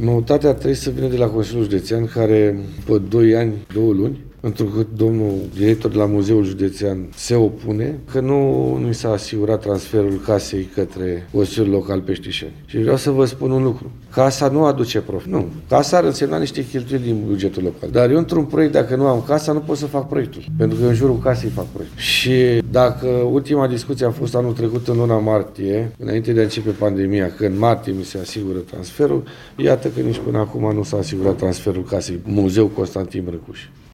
Noutatea trebuie să vină de la Consiliul Județean, care după 2 ani, 2 luni, întrucât domnul director de la Muzeul Județean se opune, că nu s-a asigurat transferul casei către Consiliul Local Peștișani. Și vreau să vă spun un lucru. Casa nu aduce profit. Nu. Casa ar însemna niște cheltuieli din bugetul local. Dar eu într-un proiect, dacă nu am casa, nu pot să fac proiectul. Pentru că în jurul casei fac proiectul. Și dacă ultima discuție a fost anul trecut în luna martie, înainte de a începe pandemia, că în martie mi se asigură transferul, iată că nici până acum nu s-a asigurat transferul casei Muzeu Constantin Brăcuș.